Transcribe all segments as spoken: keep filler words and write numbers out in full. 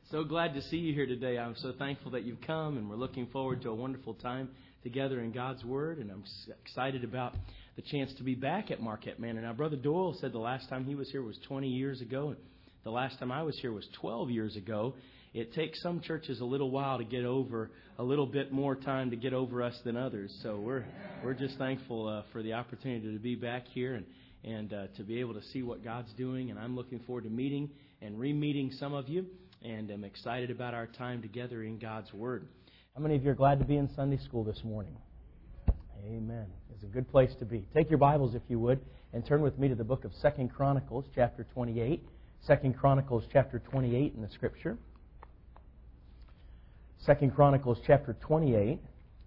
So glad to see you here today. I'm so thankful that you've come, and we're looking forward to a wonderful time together in God's Word. And I'm excited about the chance to be back at Marquette Manor. Now, Brother Doyle said the last time he was here was twenty years ago, and the last time I was here was twelve years ago. It takes some churches a little while to get over, a little bit more time to get over us than others. So we're we're just thankful uh, for the opportunity to be back here and and uh, to be able to see what God's doing. And I'm looking forward to meeting and re-meeting some of you. And I'm excited about our time together in God's Word. How many of you are glad to be in Sunday school this morning? Amen. It's a good place to be. Take your Bibles, if you would, and turn with me to the book of Second Chronicles, chapter twenty-eight. Second Chronicles, chapter twenty-eight in the Scripture. Second Chronicles, chapter twenty-eight.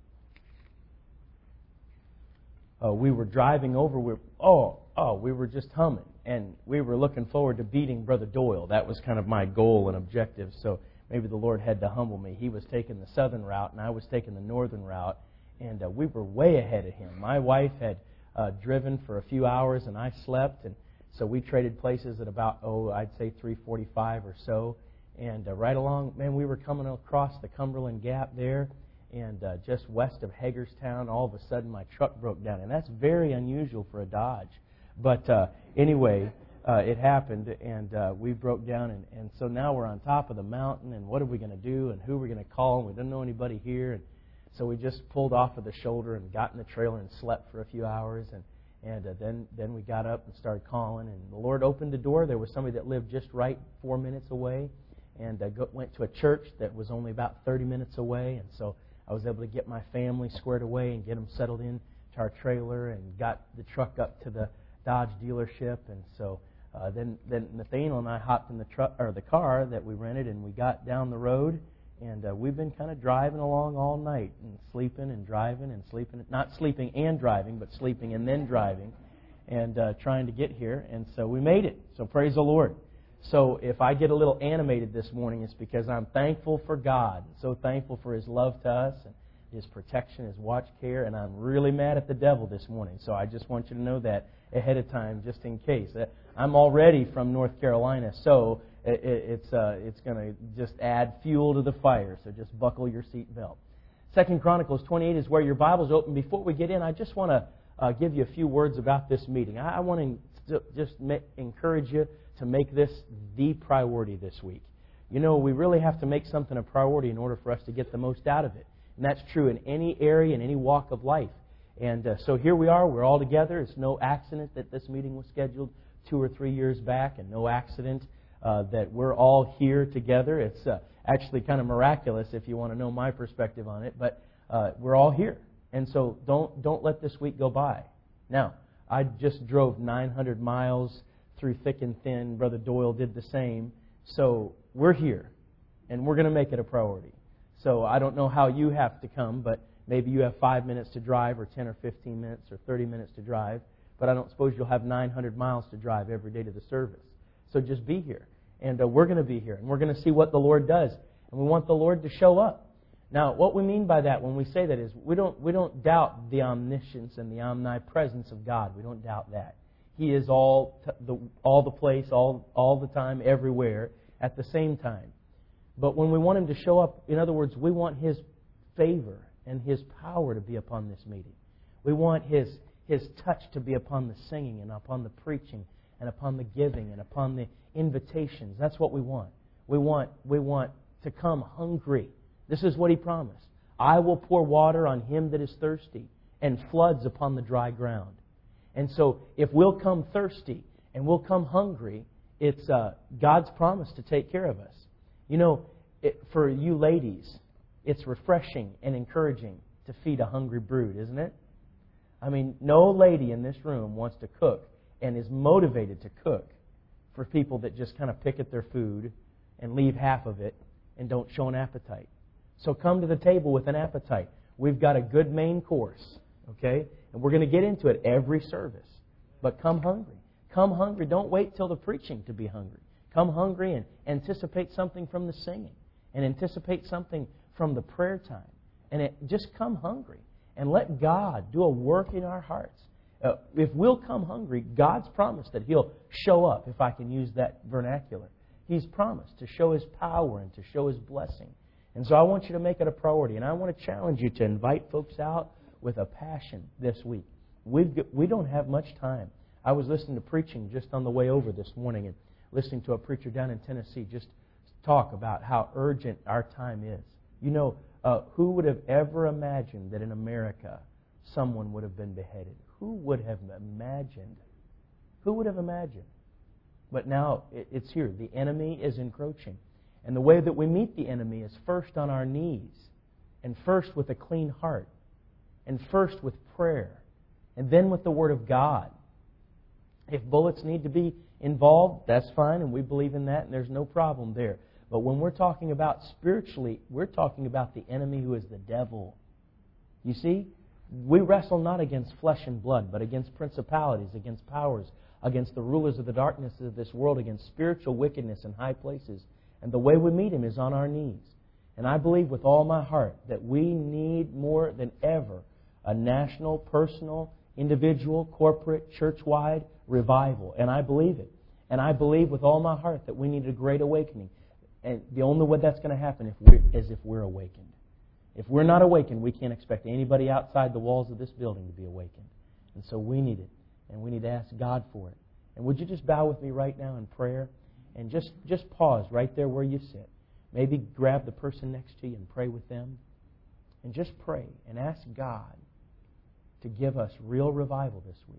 Uh, we were driving over. We were, oh, oh, we were just humming. And we were looking forward to beating Brother Doyle. That was kind of my goal and objective. So maybe the Lord had to humble me. He was taking the southern route, and I was taking the northern route. And uh, we were way ahead of him. My wife had uh, driven for a few hours, and I slept. And so we traded places at about, oh, I'd say three forty-five or so. And uh, right along, man, we were coming across the Cumberland Gap there. And uh, just west of Hagerstown, all of a sudden my truck broke down. And that's very unusual for a Dodge. But uh, anyway, uh, it happened, and uh, we broke down, and, and so now we're on top of the mountain, and what are we going to do, and who are we going to call, and we don't know anybody here, and so we just pulled off of the shoulder and got in the trailer and slept for a few hours, and, and uh, then, then we got up and started calling, and the Lord opened the door. There was somebody that lived just right four minutes away, and uh, go, went to a church that was only about thirty minutes away, and so I was able to get my family squared away and get them settled in to our trailer and got the truck up to the Dodge dealership, and so uh, then then Nathaniel and I hopped in the truck or the car that we rented, and we got down the road, and uh, we've been kind of driving along all night and sleeping and driving and sleeping, not sleeping and driving, but sleeping and then driving, and uh, trying to get here, and so we made it. So praise the Lord. So if I get a little animated this morning, it's because I'm thankful for God, so thankful for His love to us and His protection, His watch care, and I'm really mad at the devil this morning. So I just want you to know that ahead of time, just in case. I'm already from North Carolina, so it's uh, it's going to just add fuel to the fire. So just buckle your seatbelt. Second Chronicles twenty-eight is where your Bible's open. Before we get in, I just want to uh, give you a few words about this meeting. I, I want to just make, encourage you to make this the priority this week. You know, we really have to make something a priority in order for us to get the most out of it. And that's true in any area, in any walk of life. And uh, so here we are. We're all together. It's no accident that this meeting was scheduled two or three years back, and no accident uh, that we're all here together. It's uh, actually kind of miraculous if you want to know my perspective on it, but uh, we're all here. And so don't don't let this week go by. Now, I just drove nine hundred miles through thick and thin. Brother Doyle did the same. So we're here, and we're going to make it a priority. So I don't know how you have to come, but maybe you have five minutes to drive, or ten or fifteen minutes, or thirty minutes to drive. But I don't suppose you'll have nine hundred miles to drive every day to the service. So just be here. And uh, we're going to be here. And we're going to see what the Lord does. And we want the Lord to show up. Now, what we mean by that when we say that is we don't we don't doubt the omniscience and the omnipresence of God. We don't doubt that. He is all t- the all the place, all all the time, everywhere, at the same time. But when we want Him to show up, in other words, we want His favor and His power to be upon this meeting. We want His His touch to be upon the singing and upon the preaching and upon the giving and upon the invitations. That's what we want. We want we want to come hungry. This is what He promised. I will pour water on him that is thirsty and floods upon the dry ground. And so if we'll come thirsty and we'll come hungry, it's uh, God's promise to take care of us. You know, it, for you ladies, it's refreshing and encouraging to feed a hungry brood, isn't it? I mean, no lady in this room wants to cook and is motivated to cook for people that just kind of pick at their food and leave half of it and don't show an appetite. So come to the table with an appetite. We've got a good main course, okay? And we're going to get into it every service. But come hungry. Come hungry. Don't wait till the preaching to be hungry. Come hungry and anticipate something from the singing. And anticipate something from the prayer time. And it, just come hungry. And let God do a work in our hearts. Uh, if we'll come hungry, God's promised that He'll show up, if I can use that vernacular. He's promised to show His power and to show His blessing. And so I want you to make it a priority. And I want to challenge you to invite folks out with a passion this week. We've, we don't have much time. I was listening to preaching just on the way over this morning and listening to a preacher down in Tennessee just talk about how urgent our time is. You know, uh, who would have ever imagined that in America someone would have been beheaded? Who would have imagined? Who would have imagined? But now it's here. The enemy is encroaching. And the way that we meet the enemy is first on our knees, and first with a clean heart, and first with prayer, and then with the Word of God. If bullets need to be involved, that's fine, and we believe in that, and there's no problem there. But when we're talking about spiritually, we're talking about the enemy who is the devil. You see, we wrestle not against flesh and blood, but against principalities, against powers, against the rulers of the darkness of this world, against spiritual wickedness in high places. And the way we meet Him is on our knees. And I believe with all my heart that we need more than ever a national, personal, individual, corporate, church-wide revival. And I believe it. And I believe with all my heart that we need a great awakening. And the only way that's going to happen if we're, is if we're awakened. If we're not awakened, we can't expect anybody outside the walls of this building to be awakened. And so we need it. And we need to ask God for it. And would you just bow with me right now in prayer? And just, just pause right there where you sit. Maybe grab the person next to you and pray with them. And just pray and ask God to give us real revival this week.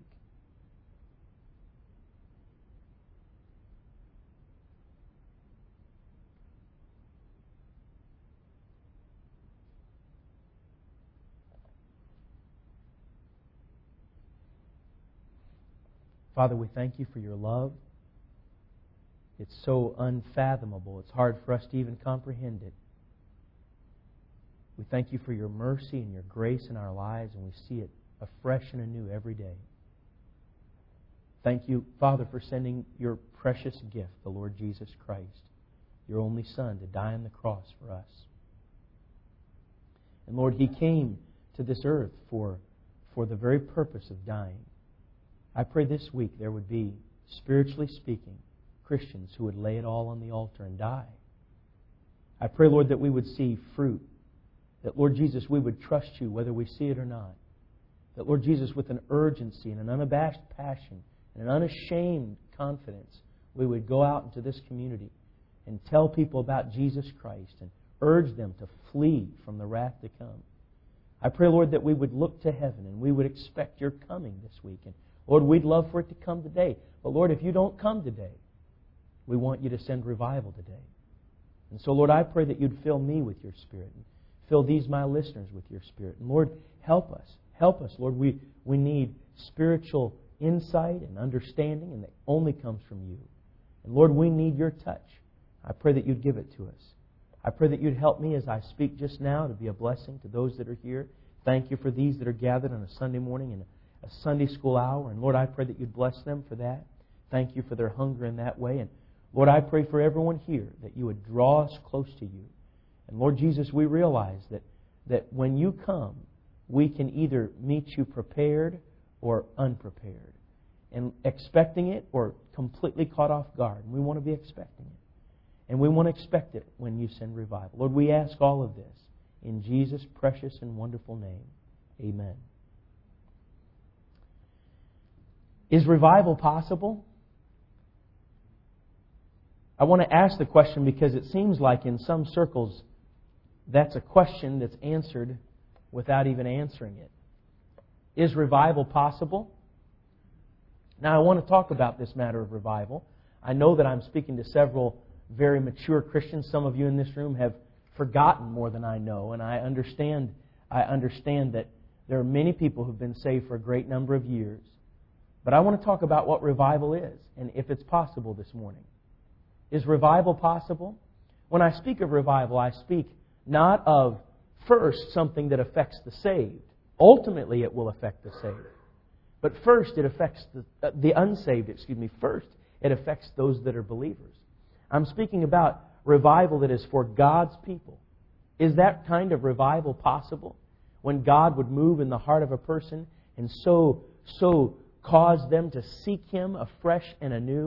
Father, we thank You for Your love. It's so unfathomable. It's hard for us to even comprehend it. We thank You for Your mercy and Your grace in our lives, and we see it afresh and anew every day. Thank You, Father, for sending Your precious gift, the Lord Jesus Christ, Your only Son, to die on the cross for us. And Lord, He came to this earth for, for the very purpose of dying. I pray this week there would be, spiritually speaking, Christians who would lay it all on the altar and die. I pray, Lord, that we would see fruit. That, Lord Jesus, we would trust You whether we see it or not. That, Lord Jesus, with an urgency and an unabashed passion and an unashamed confidence, we would go out into this community and tell people about Jesus Christ and urge them to flee from the wrath to come. I pray, Lord, that we would look to heaven and we would expect Your coming this week. And Lord, we'd love for it to come today. But Lord, if You don't come today, we want You to send revival today. And so, Lord, I pray that You'd fill me with Your Spirit and fill these my listeners with Your Spirit. And Lord, help us. Help us, Lord. We, we need spiritual insight and understanding, and that only comes from You. And Lord, we need Your touch. I pray that You'd give it to us. I pray that You'd help me as I speak just now to be a blessing to those that are here. Thank You for these that are gathered on a Sunday morning and a Sunday school hour. And Lord, I pray that You'd bless them for that. Thank You for their hunger in that way. And Lord, I pray for everyone here that You would draw us close to You. And Lord Jesus, we realize that, that when You come, we can either meet You prepared or unprepared. And expecting it or completely caught off guard. And we want to be expecting it. And we want to expect it when You send revival. Lord, we ask all of this in Jesus' precious and wonderful name. Amen. Is revival possible? I want to ask the question because it seems like in some circles that's a question that's answered without even answering it. Is revival possible? Now, I want to talk about this matter of revival. I know that I'm speaking to several very mature Christians. Some of you in this room have forgotten more than I know, and I understand, I understand that there are many people who've been saved for a great number of years. But I want to talk about what revival is and if it's possible this morning. Is revival possible? When I speak of revival, I speak not of first something that affects the saved. Ultimately, it will affect the saved. But first, it affects the, uh, the unsaved, excuse me. First, it affects those that are believers. I'm speaking about revival that is for God's people. Is that kind of revival possible? When God would move in the heart of a person and so, so cause them to seek Him afresh and anew,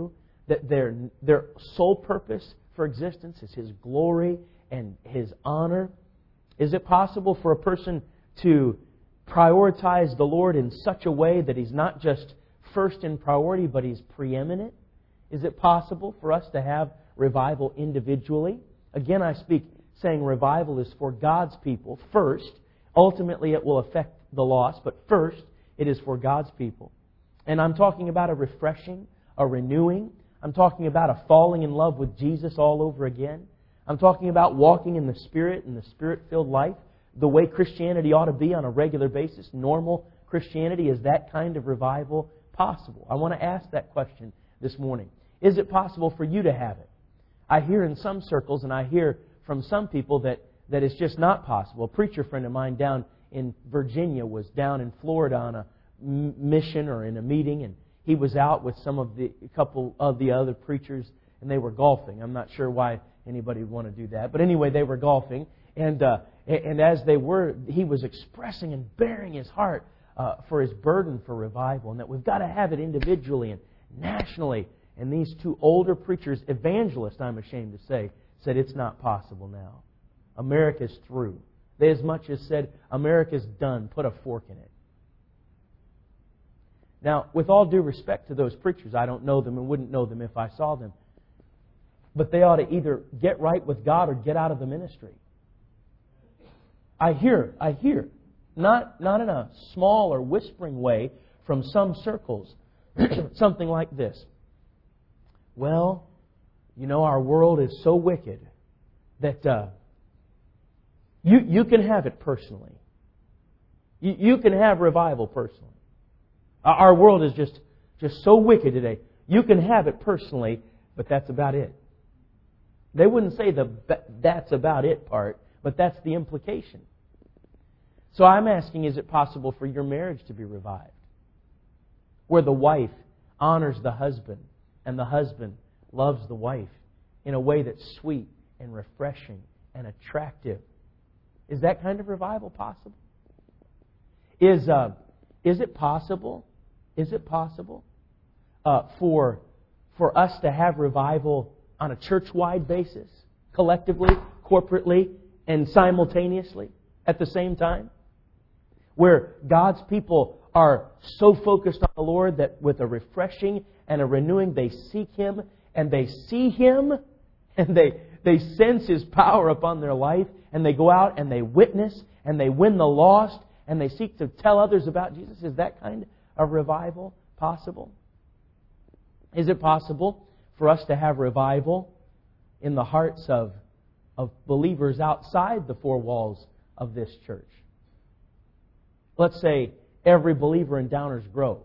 that their, their sole purpose for existence is His glory and His honor? Is it possible for a person to prioritize the Lord in such a way that He's not just first in priority, but He's preeminent? Is it possible for us to have revival individually? Again, I speak saying revival is for God's people first. Ultimately, it will affect the lost, but first, it is for God's people. And I'm talking about a refreshing, a renewing. I'm talking about a falling in love with Jesus all over again. I'm talking about walking in the Spirit and the Spirit-filled life, the way Christianity ought to be on a regular basis. Normal Christianity. Is that kind of revival possible? I want to ask that question this morning. Is it possible for you to have it? I hear in some circles, and I hear from some people that, that it's just not possible. A preacher friend of mine down in Virginia was down in Florida on a mission or in a meeting, and he was out with some of the a couple of the other preachers, and they were golfing. I'm not sure why anybody would want to do that, but anyway, they were golfing, and uh, and as they were, he was expressing and bearing his heart uh, for his burden for revival, and that we've got to have it individually and nationally. And these two older preachers, evangelists, I'm ashamed to say, said it's not possible now. America's through. They as much as said, America's done. Put a fork in it. Now, with all due respect to those preachers, I don't know them and wouldn't know them if I saw them. But they ought to either get right with God or get out of the ministry. I hear, I hear, not, not in a small or whispering way from some circles, something like this. Well, you know, our world is so wicked that uh, you, you can have it personally. You, you can have revival personally. Our world is just, just so wicked today. You can have it personally, but that's about it. They wouldn't say the that's about it part, but that's the implication. So I'm asking, is it possible for your marriage to be revived? Where the wife honors the husband and the husband loves the wife in a way that's sweet and refreshing and attractive. Is that kind of revival possible? Is uh, is it possible? Is it possible uh, for for us to have revival on a church-wide basis, collectively, corporately, and simultaneously at the same time? Where God's people are so focused on the Lord that with a refreshing and a renewing, they seek Him and they see Him and they, they sense His power upon their life and they go out and they witness and they win the lost and they seek to tell others about Jesus. Is that kind of revival possible? Is it possible for us to have revival in the hearts of, of believers outside the four walls of this church? Let's say every believer in Downers Grove.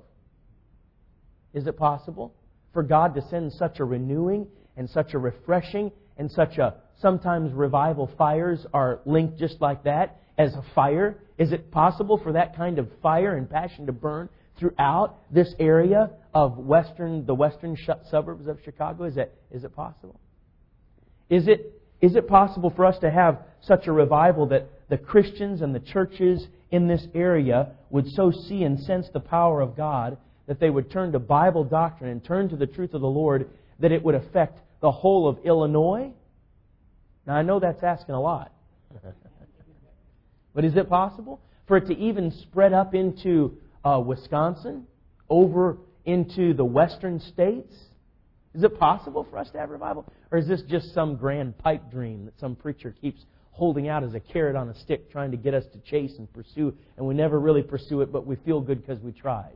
Is it possible for God to send such a renewing and such a refreshing and such a, sometimes revival fires are linked just like that as a fire? Is it possible for that kind of fire and passion to burn throughout this area of western, the western sh- suburbs of Chicago? Is it, is it possible? Is it, is it possible for us to have such a revival that the Christians and the churches in this area would so see and sense the power of God that they would turn to Bible doctrine and turn to the truth of the Lord, that it would affect the whole of Illinois? Now, I know that's asking a lot. But is it possible for it to even spread up into uh, Wisconsin, over into the western states? Is it possible for us to have revival? Or is this just some grand pipe dream that some preacher keeps holding out as a carrot on a stick, trying to get us to chase and pursue, and we never really pursue it, but we feel good because we tried?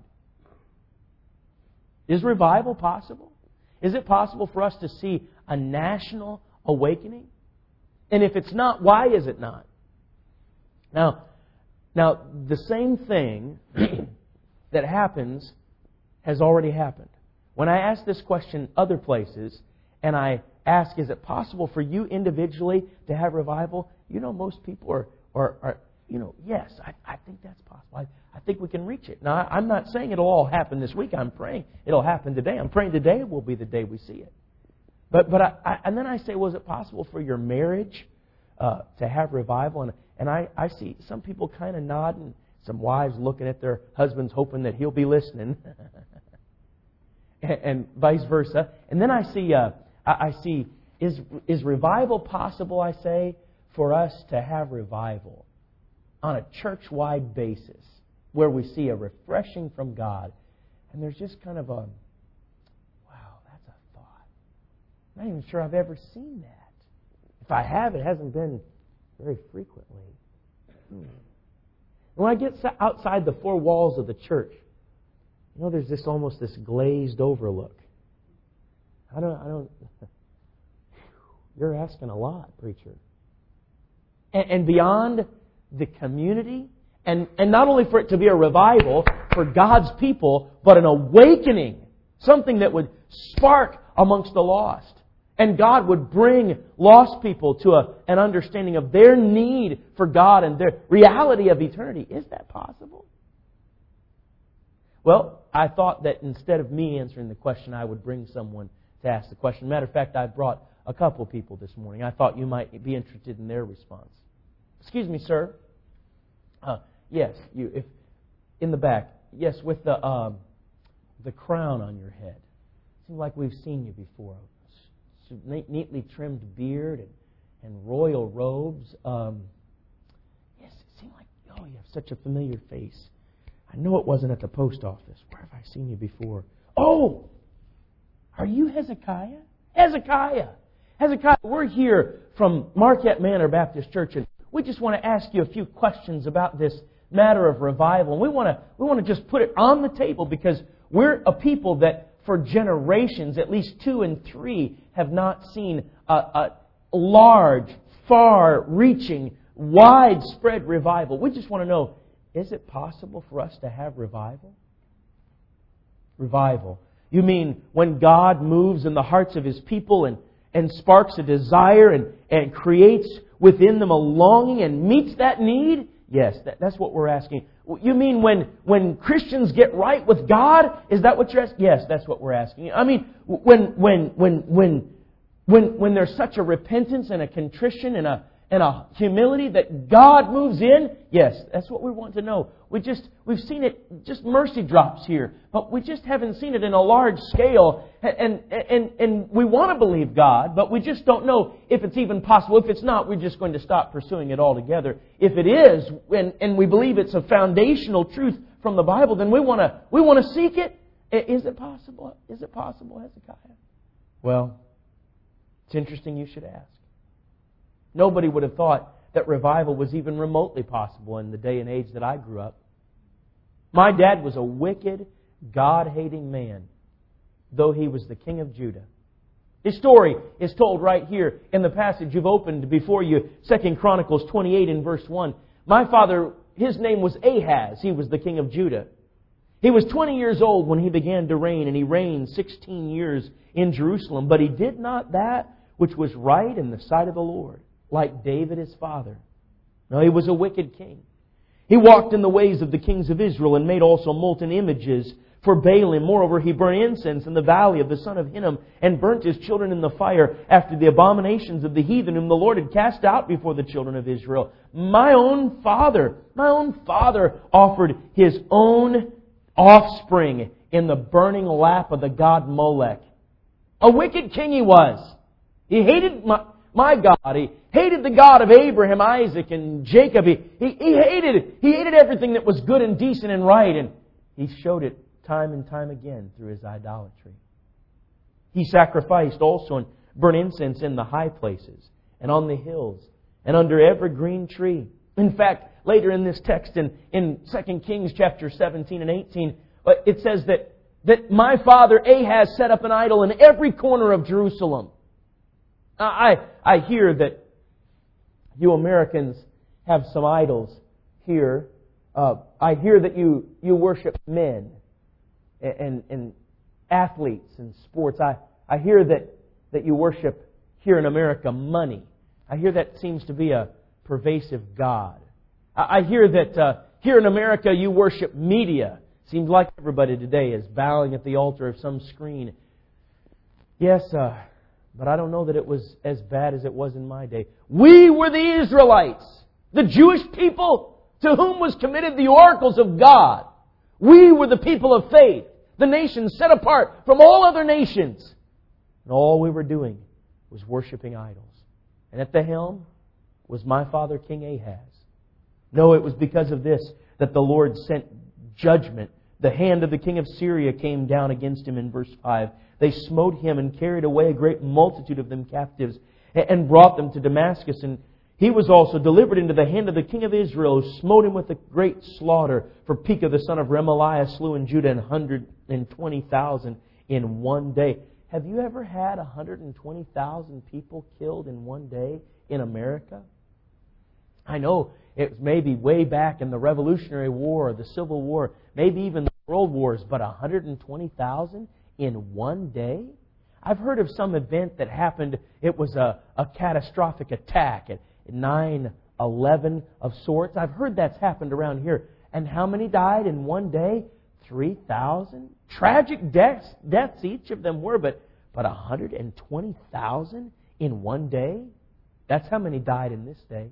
Is revival possible? Is it possible for us to see a national awakening? And if it's not, why is it not? Now, now the same thing that happens has already happened. When I ask this question other places, and I ask, is it possible for you individually to have revival? You know, most people are, are, are you know, yes, I, I think that's possible. I, I think we can reach it. Now, I, I'm not saying it'll all happen this week. I'm praying it'll happen today. I'm praying today will be the day we see it. But but I, I, and then I say, was it possible for your marriage uh, to have revival? And and I, I see some people kind of nodding, some wives looking at their husbands hoping that he'll be listening. and, and vice versa. And then I see, uh, I, I see, is is revival possible? I say for us to have revival on a church-wide basis, where we see a refreshing from God, and there's just kind of a, wow, that's a thought. I'm not even sure I've ever seen that. If I have, it hasn't been very frequently. Hmm. When I get outside the four walls of the church, you know, there's this almost this glazed overlook. I don't, I don't. You're asking a lot, preacher. And, and beyond the community, and, and not only for it to be a revival for God's people, but an awakening, something that would spark amongst the lost. And God would bring lost people to a, an understanding of their need for God and their reality of eternity. Is that possible? Well, I thought that instead of me answering the question, I would bring someone to ask the question. Matter of fact, I brought a couple people this morning. I thought you might be interested in their response. Excuse me, sir. Uh, yes, you. If in the back. Yes, with the um, the crown on your head. Seems like we've seen you before. Neatly trimmed beard and, and royal robes. Um, yes, it seemed like, oh, you have such a familiar face. I know it wasn't at the post office. Where have I seen you before? Oh, are you Hezekiah? Hezekiah! Hezekiah, we're here from Marquette Manor Baptist Church, and we just want to ask you a few questions about this matter of revival. And we want to we want to just put it on the table because we're a people that for generations, at least two and three, have not seen a, a large, far-reaching, widespread revival. We just want to know, is it possible for us to have revival? Revival. You mean when God moves in the hearts of His people and, and sparks a desire and, and creates within them a longing and meets that need? Yes, that, that's what we're asking. You mean when, when Christians get right with God? Is that what you're asking? Yes, that's what we're asking. I mean, when when when when when when there's such a repentance and a contrition and a and a humility that God moves in? Yes, that's what we want to know. We just we've seen it, just mercy drops here, but we just haven't seen it in a large scale. And and and we want to believe God, but we just don't know if it's even possible. If it's not, we're just going to stop pursuing it altogether. If it is, and and we believe it's a foundational truth from the Bible, then we want to we want to seek it. Is it possible? Is it possible, Hezekiah? Well, it's interesting you should ask. Nobody would have thought that revival was even remotely possible in the day and age that I grew up. My dad was a wicked, God-hating man, though he was the king of Judah. His story is told right here in the passage you've opened before you, Second Chronicles twenty-eight and verse one. My father, his name was Ahaz. He was the king of Judah. He was twenty years old when he began to reign, and he reigned sixteen years in Jerusalem. But he did not that which was right in the sight of the Lord, like David his father. No, he was a wicked king. He walked in the ways of the kings of Israel and made also molten images for Baalim. Moreover, he burned incense in the valley of the son of Hinnom and burnt his children in the fire after the abominations of the heathen whom the Lord had cast out before the children of Israel. My own father, my own father offered his own offspring in the burning lap of the god Molech. A wicked king he was. He hated my... My God, He hated the God of Abraham, Isaac, and Jacob. He, he, he hated He hated everything that was good and decent and right. And He showed it time and time again through his idolatry. He sacrificed also and burnt incense in the high places and on the hills and under every green tree. In fact, later in this text in, in Second Kings chapter seventeen and eighteen, it says that, that my father Ahaz set up an idol in every corner of Jerusalem. I I hear that you Americans have some idols here. Uh, I hear that you, you worship men and, and, and athletes and sports. I, I hear that, that you worship here in America money. I hear that seems to be a pervasive God. I, I hear that uh, here in America you worship media. Seems like everybody today is bowing at the altar of some screen. Yes, uh, but I don't know that it was as bad as it was in my day. We were the Israelites, the Jewish people to whom was committed the oracles of God. We were the people of faith, The nation set apart from all other nations. And all we were doing was worshiping idols. And at the helm was my father, King Ahaz. No, it was because of this that the Lord sent judgment. The hand of the king of Syria came down against him in verse five. They smote him and carried away a great multitude of them captives and brought them to Damascus. And he was also delivered into the hand of the king of Israel, who smote him with a great slaughter. For Pekah the son of Remaliah slew in Judah an hundred and twenty thousand in one day. Have you ever had one hundred and twenty thousand people killed in one day in America? I know it was maybe way back in the Revolutionary War or the Civil War, maybe even the World Wars, but one hundred and twenty thousand in one day? I've heard of some event that happened, it was a, a catastrophic attack at nine eleven of sorts. I've heard that's happened around here. And how many died in one day? three thousand? Tragic deaths, deaths each of them were, but, but one hundred and twenty thousand in one day? That's how many died in this day.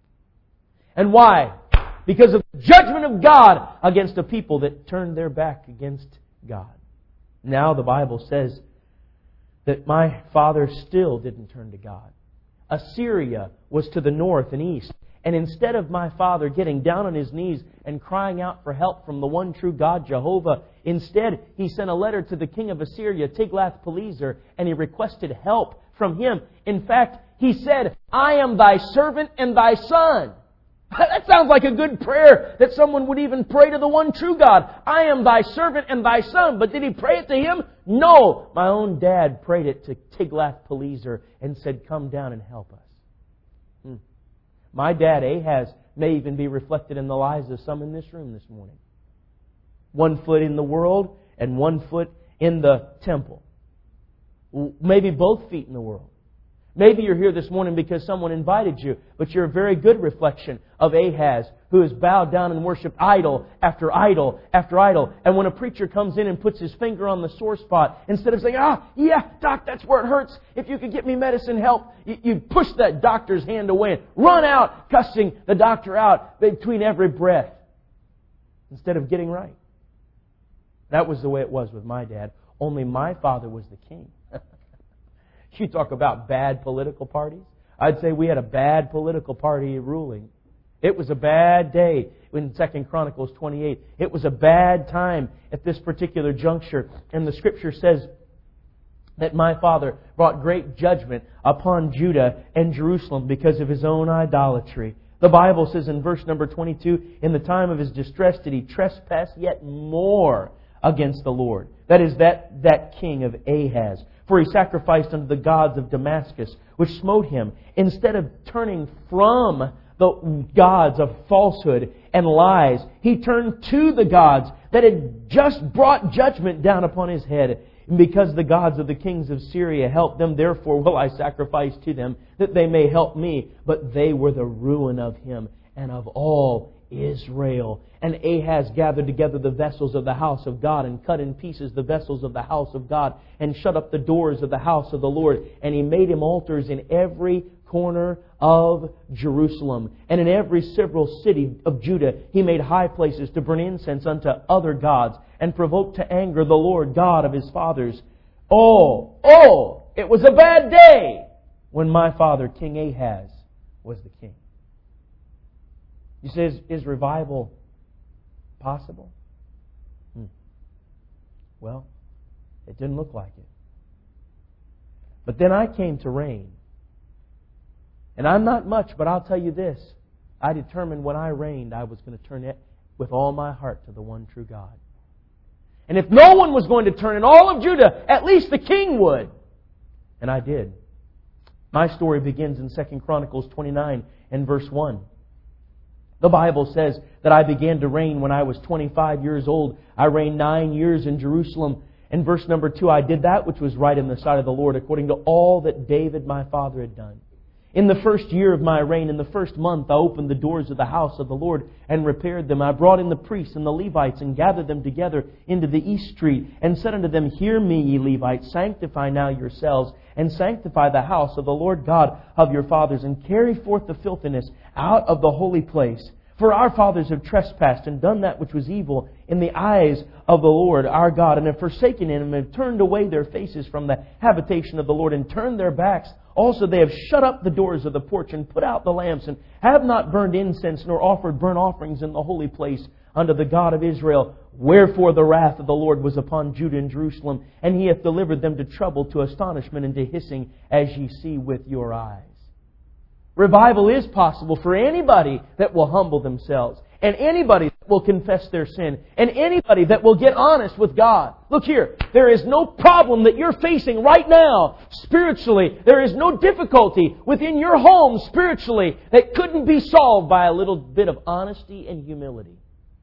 And why? Because of the judgment of God against a people that turned their back against God. Now the Bible says that my father still didn't turn to God. Assyria was to the north and east. And instead of my father getting down on his knees and crying out for help from the one true God, Jehovah, instead he sent a letter to the king of Assyria, Tiglath-Pileser, and he requested help from him. In fact, he said, I am thy servant and thy son. That sounds like a good prayer that someone would even pray to the one true God. I am thy servant and thy son. But did he pray it to him? No. My own dad prayed it to Tiglath-Pileser and said, come down and help us. Hmm. My dad, Ahaz, may even be reflected in the lives of some in this room this morning. One foot in the world and one foot in the temple. Maybe both feet in the world. Maybe you're here this morning because someone invited you, but you're a very good reflection of Ahaz, who has bowed down and worshipped idol after idol after idol. And when a preacher comes in and puts his finger on the sore spot, instead of saying, ah, yeah, doc, that's where it hurts. If you could get me medicine help, you, you push that doctor's hand away and run out, cussing the doctor out between every breath, instead of getting right. That was the way it was with my dad. Only my father was the king. You talk about bad political parties. I'd say we had a bad political party ruling. It was a bad day in Second Chronicles twenty-eight. It was a bad time at this particular juncture. And the Scripture says that my father brought great judgment upon Judah and Jerusalem because of his own idolatry. The Bible says in verse number twenty-two, in the time of his distress did he trespass yet more against the Lord. That is that, that king of Ahaz. For he sacrificed unto the gods of Damascus, which smote him. Instead of turning from the gods of falsehood and lies, he turned to the gods that had just brought judgment down upon his head. And because the gods of the kings of Syria helped them, therefore will I sacrifice to them, that they may help me. But they were the ruin of him and of all Israel. And Ahaz gathered together the vessels of the house of God and cut in pieces the vessels of the house of God and shut up the doors of the house of the Lord. And he made him altars in every corner of Jerusalem. And in every several city of Judah he made high places to burn incense unto other gods and provoked to anger the Lord God of his fathers. Oh, oh, it was a bad day when my father, King Ahaz, was the king. You say, is, is revival possible? Hmm. Well, it didn't look like it. But then I came to reign. And I'm not much, but I'll tell you this. I determined when I reigned, I was going to turn it with all my heart to the one true God. And if no one was going to turn in all of Judah, at least the king would. And I did. My story begins in Second Chronicles twenty-nine and verse one. The Bible says that I began to reign when I was twenty-five years old. I reigned nine years in Jerusalem. And verse number two, I did that which was right in the sight of the Lord, according to all that David my father had done. In the first year of my reign, in the first month, I opened the doors of the house of the Lord and repaired them. I brought in the priests and the Levites and gathered them together into the east street and said unto them, Hear me, ye Levites, sanctify now yourselves and sanctify the house of the Lord God of your fathers and carry forth the filthiness out of the holy place. For our fathers have trespassed and done that which was evil in the eyes of the Lord our God, and have forsaken Him, and have turned away their faces from the habitation of the Lord, and turned their backs. Also they have shut up the doors of the porch, and put out the lamps, and have not burned incense, nor offered burnt offerings in the holy place unto the God of Israel. Wherefore the wrath of the Lord was upon Judah and Jerusalem, and He hath delivered them to trouble, to astonishment, and to hissing, as ye see with your eyes. Revival is possible for anybody that will humble themselves, and anybody that will confess their sin, and anybody that will get honest with God. Look here, there is no problem that you're facing right now spiritually. There is no difficulty within your home spiritually that couldn't be solved by a little bit of honesty and humility.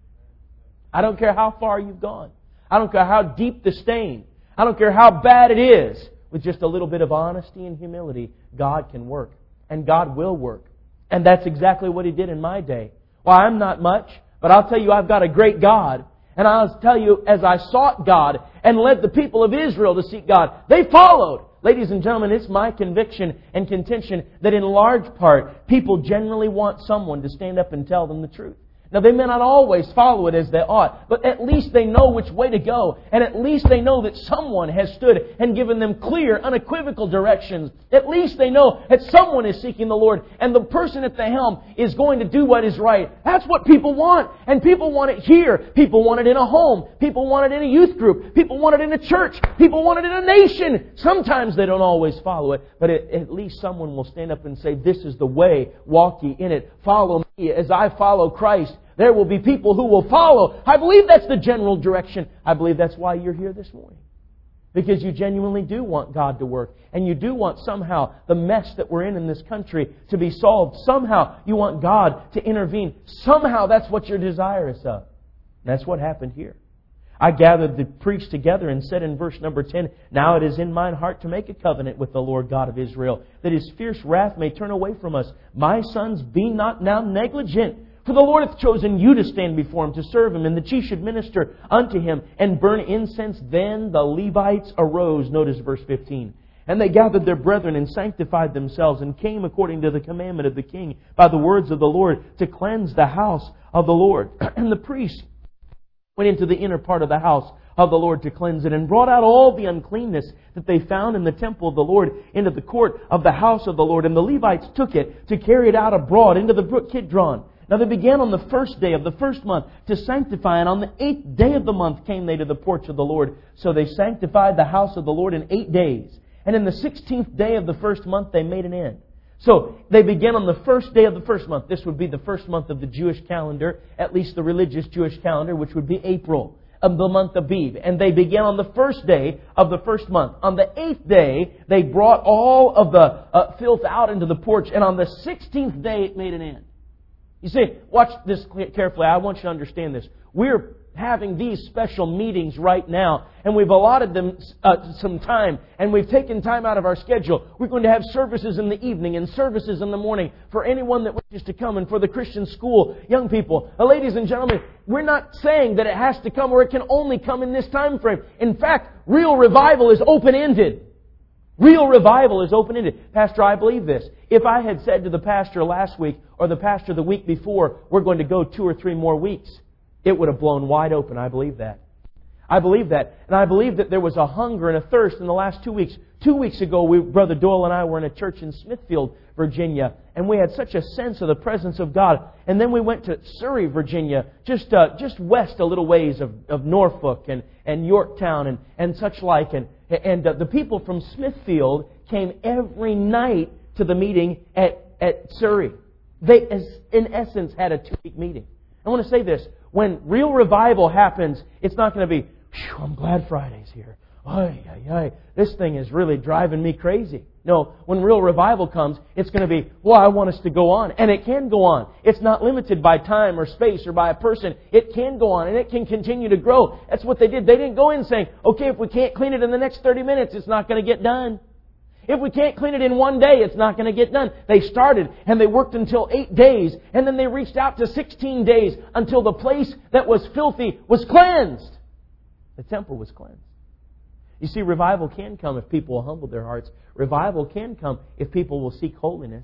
I don't care how far you've gone. I don't care how deep the stain. I don't care how bad it is. With just a little bit of honesty and humility, God can work. And God will work. And that's exactly what He did in my day. Well, I'm not much, but I'll tell you I've got a great God. And I'll tell you, as I sought God and led the people of Israel to seek God, they followed. Ladies and gentlemen, it's my conviction and contention that in large part, people generally want someone to stand up and tell them the truth. Now, they may not always follow it as they ought, but at least they know which way to go. And at least they know that someone has stood and given them clear, unequivocal directions. At least they know that someone is seeking the Lord, and the person at the helm is going to do what is right. That's what people want. And people want it here. People want it in a home. People want it in a youth group. People want it in a church. People want it in a nation. Sometimes they don't always follow it, but at least someone will stand up and say, this is the way, walk ye in it. Follow me as I follow Christ. There will be people who will follow. I believe that's the general direction. I believe that's why you're here this morning. Because you genuinely do want God to work. And you do want somehow the mess that we're in in this country to be solved. Somehow you want God to intervene. Somehow that's what you're desirous of. And that's what happened here. I gathered the priests together and said in verse number ten, Now it is in mine heart to make a covenant with the Lord God of Israel, that His fierce wrath may turn away from us. My sons, be not now negligent. For the Lord hath chosen you to stand before Him, to serve Him, and that ye should minister unto Him, and burn incense. Then the Levites arose. Notice verse fifteen. And they gathered their brethren, and sanctified themselves, and came according to the commandment of the king, by the words of the Lord, to cleanse the house of the Lord. And the priests went into the inner part of the house of the Lord to cleanse it, and brought out all the uncleanness that they found in the temple of the Lord into the court of the house of the Lord. And the Levites took it to carry it out abroad into the brook Kidron. Now they began on the first day of the first month to sanctify, and on the eighth day of the month came they to the porch of the Lord. So they sanctified the house of the Lord in eight days. And in the sixteenth day of the first month they made an end. So they began on the first day of the first month. This would be the first month of the Jewish calendar, at least the religious Jewish calendar, which would be April, of the month of Abib. And they began on the first day of the first month. On the eighth day, they brought all of the uh, filth out into the porch. And on the sixteenth day, it made an end. You see, watch this carefully. I want you to understand this. We're having these special meetings right now, and we've allotted them uh, some time, and we've taken time out of our schedule. We're going to have services in the evening and services in the morning for anyone that wishes to come, and for the Christian school young people. Now, ladies and gentlemen, we're not saying that it has to come or it can only come in this time frame. In fact, real revival is open-ended. Real revival is open-ended. Pastor, I believe this. If I had said to the pastor last week or the pastor the week before, we're going to go two or three more weeks, it would have blown wide open. I believe that. I believe that. And I believe that there was a hunger and a thirst in the last two weeks. Two weeks ago, we, Brother Doyle and I were in a church in Smithfield, Virginia, and we had such a sense of the presence of God. And then we went to Surrey, Virginia, just uh, just west a little ways of, of Norfolk and, and Yorktown and, and such like. And, and uh, the people from Smithfield came every night to the meeting at, at Surrey. They, as, in essence, had a two-week meeting. I want to say this. When real revival happens, it's not going to be, I'm glad Friday's here. Ay, ay, ay. This thing is really driving me crazy. No, when real revival comes, it's going to be, well, I want us to go on. And it can go on. It's not limited by time or space or by a person. It can go on and it can continue to grow. That's what they did. They didn't go in saying, okay, if we can't clean it in the next thirty minutes, it's not going to get done. If we can't clean it in one day, it's not going to get done. They started and they worked until eight days. And then they reached out to sixteen days until the place that was filthy was cleansed. The temple was cleansed. You see, revival can come if people will humble their hearts. Revival can come if people will seek holiness.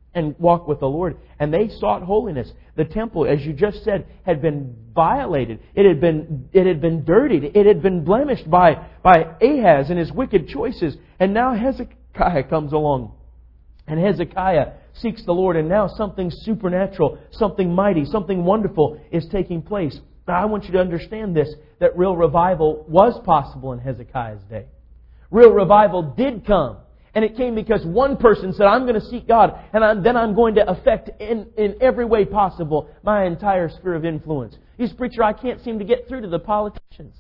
and walk with the Lord. And they sought holiness. The temple, as you just said, had been violated. It had been, it had been dirtied. It had been blemished by, by Ahaz and his wicked choices. And now Hezekiah comes along. And Hezekiah seeks the Lord. And now something supernatural, something mighty, something wonderful is taking place. Now I want you to understand this, that real revival was possible in Hezekiah's day. Real revival did come. And it came because one person said, I'm going to seek God, and I'm, then I'm going to affect in, in every way possible my entire sphere of influence. You say, preacher, I can't seem to get through to the politicians.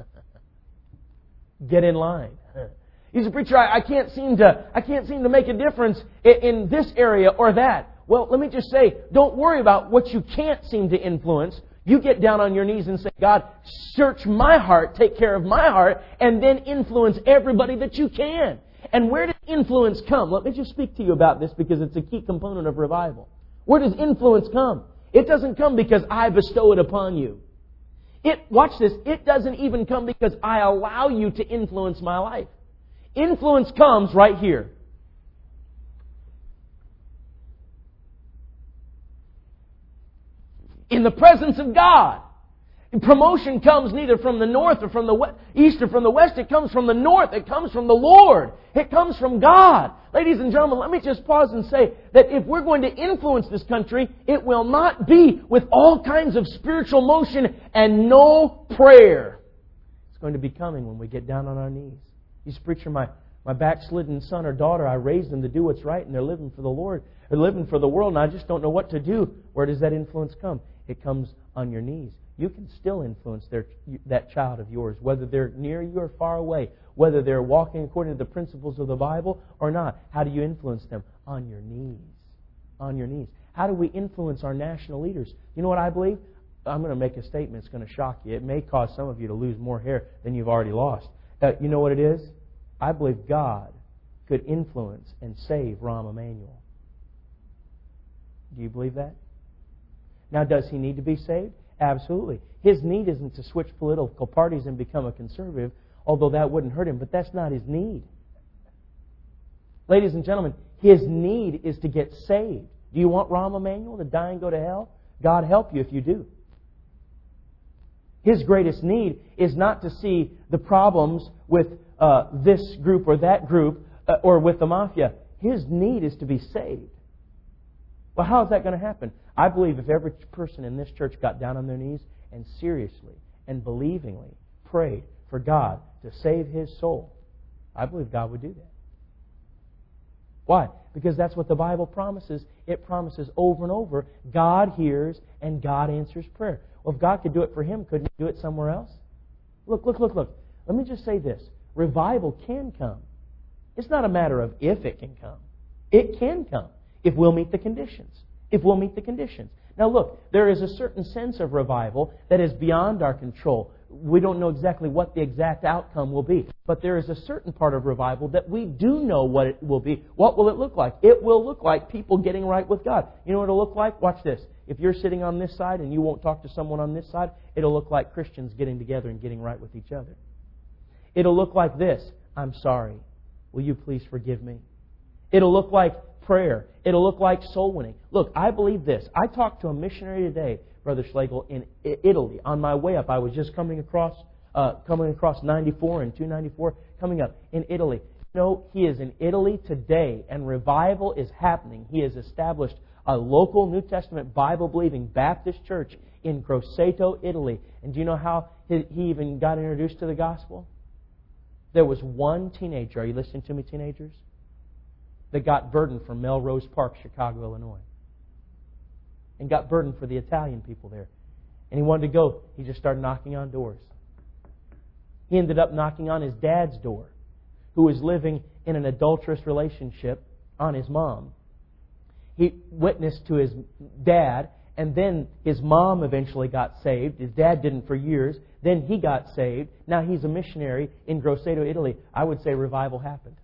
Get in line. You say, preacher, I, I can't seem to I can't seem to make a difference in, in this area or that. Well, let me just say, don't worry about what you can't seem to influence. You get down on your knees and say, God, search my heart, take care of my heart, and then influence everybody that you can. And where does influence come? Let me just speak to you about this because it's a key component of revival. Where does influence come? It doesn't come because I bestow it upon you. It, watch this, it doesn't even come because I allow you to influence my life. Influence comes right here. In the presence of God. Promotion comes neither from the north or from the west, east or from the west. It comes from the north. It comes from the Lord. It comes from God. Ladies and gentlemen, let me just pause and say that if we're going to influence this country, it will not be with all kinds of spiritual motion and no prayer. It's going to be coming when we get down on our knees. You say, preacher, my, my backslidden son or daughter, I raised them to do what's right and they're living for the Lord. They're living for the world and I just don't know what to do. Where does that influence come? It comes on your knees. You can still influence their, that child of yours, whether they're near you or far away, whether they're walking according to the principles of the Bible or not. How do you influence them? On your knees. On your knees. How do we influence our national leaders? You know what I believe? I'm going to make a statement. It's going to shock you. It may cause some of you to lose more hair than you've already lost. Uh, you know what it is? I believe God could influence and save Rahm Emanuel. Do you believe that? Now, does he need to be saved? Absolutely. His need isn't to switch political parties and become a conservative, although that wouldn't hurt him, but that's not his need. Ladies and gentlemen, his need is to get saved. Do you want Rahm Emanuel to die and go to hell? God help you if you do. His greatest need is not to see the problems with uh, this group or that group uh, or with the mafia. His need is to be saved. Well, how is that going to happen? I believe if every person in this church got down on their knees and seriously and believingly prayed for God to save his soul, I believe God would do that. Why? Because that's what the Bible promises. It promises over and over, God hears and God answers prayer. Well, if God could do it for him, couldn't he do it somewhere else? Look, look, look, look. Let me just say this. Revival can come. It's not a matter of if it can come. It can come if we'll meet the conditions. If we'll meet the conditions. Now look, there is a certain sense of revival that is beyond our control. We don't know exactly what the exact outcome will be. But there is a certain part of revival that we do know what it will be. What will it look like? It will look like people getting right with God. You know what it'll look like? Watch this. If you're sitting on this side and you won't talk to someone on this side, it'll look like Christians getting together and getting right with each other. It'll look like this. I'm sorry. Will you please forgive me? It'll look like prayer. It'll look like soul winning. Look, I believe this. I talked to a missionary today, Brother Schlegel, in Italy. On my way up, I was just coming across uh, coming across ninety-four and two ninety-four, coming up in Italy. You know, he is in Italy today, and revival is happening. He has established a local New Testament Bible-believing Baptist church in Grosseto, Italy. And do you know how he even got introduced to the gospel? There was one teenager. Are you listening to me, teenagers? That got burdened from Melrose Park, Chicago, Illinois. And got burdened for the Italian people there. And he wanted to go. He just started knocking on doors. He ended up knocking on his dad's door, who was living in an adulterous relationship on his mom. He witnessed to his dad, and then his mom eventually got saved. His dad didn't for years. Then he got saved. Now he's a missionary in Grosseto, Italy. I would say revival happened.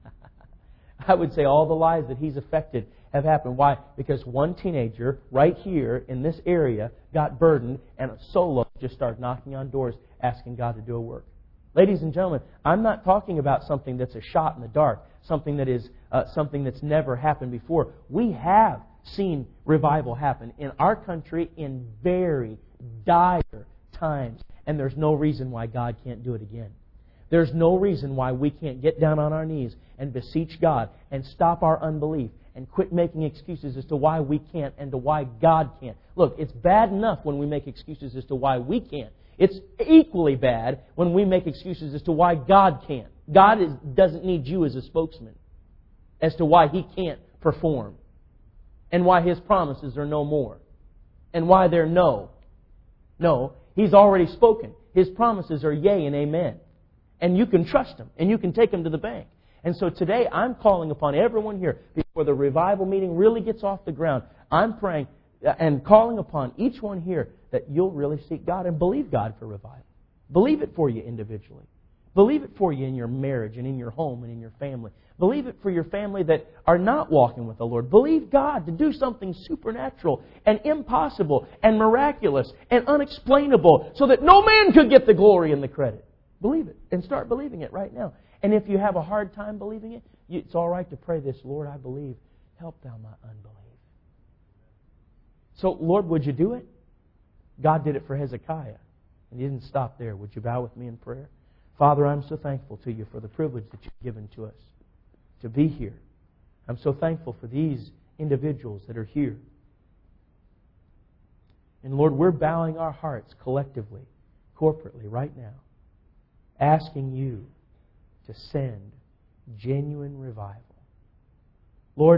I would say all the lives that he's affected have happened. Why? Because one teenager right here in this area got burdened and a solo just started knocking on doors asking God to do a work. Ladies and gentlemen, I'm not talking about something that's a shot in the dark, something that is uh, something that's never happened before. We have seen revival happen in our country in very dire times. And there's no reason why God can't do it again. There's no reason why we can't get down on our knees and beseech God and stop our unbelief and quit making excuses as to why we can't and to why God can't. Look, it's bad enough when we make excuses as to why we can't. It's equally bad when we make excuses as to why God can't. God is, doesn't need you as a spokesman as to why He can't perform and why His promises are no more and why they're no. No, He's already spoken. His promises are yea and amen. And you can trust Him and you can take Him to the bank. And so today I'm calling upon everyone here before the revival meeting really gets off the ground. I'm praying and calling upon each one here that you'll really seek God and believe God for revival. Believe it for you individually. Believe it for you in your marriage and in your home and in your family. Believe it for your family that are not walking with the Lord. Believe God to do something supernatural and impossible and miraculous and unexplainable so that no man could get the glory and the credit. Believe it and start believing it right now. And if you have a hard time believing it, it's all right to pray this, Lord, I believe. Help thou my unbelief. So, Lord, would you do it? God did it for Hezekiah. And He didn't stop there. Would you bow with me in prayer? Father, I'm so thankful to You for the privilege that You've given to us to be here. I'm so thankful for these individuals that are here. And Lord, we're bowing our hearts collectively, corporately, right now, asking You to send genuine revival. Lord,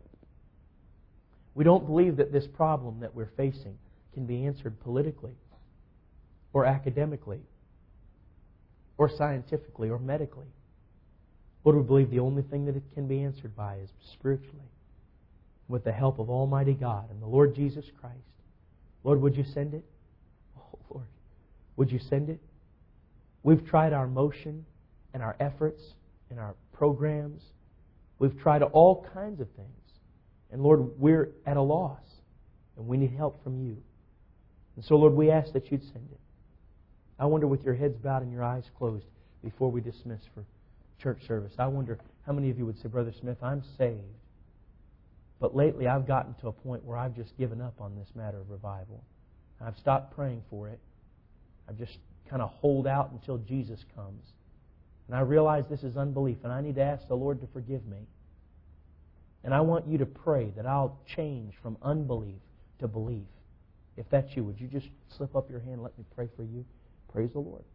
we don't believe that this problem that we're facing can be answered politically or academically or scientifically or medically. Lord, we believe the only thing that it can be answered by is spiritually, with the help of Almighty God and the Lord Jesus Christ. Lord, would You send it? Oh, Lord, would You send it? We've tried our motion and our efforts and our programs. We've tried all kinds of things. And Lord, we're at a loss. And we need help from You. And so, Lord, we ask that You'd send it. I wonder, with your heads bowed and your eyes closed, before we dismiss for church service, I wonder how many of you would say, Brother Smith, I'm saved. But lately I've gotten to a point where I've just given up on this matter of revival. I've stopped praying for it. I've just kind of hold out until Jesus comes. And I realize this is unbelief, and I need to ask the Lord to forgive me. And I want you to pray that I'll change from unbelief to belief. If that's you, would you just slip up your hand and let me pray for you? Praise the Lord.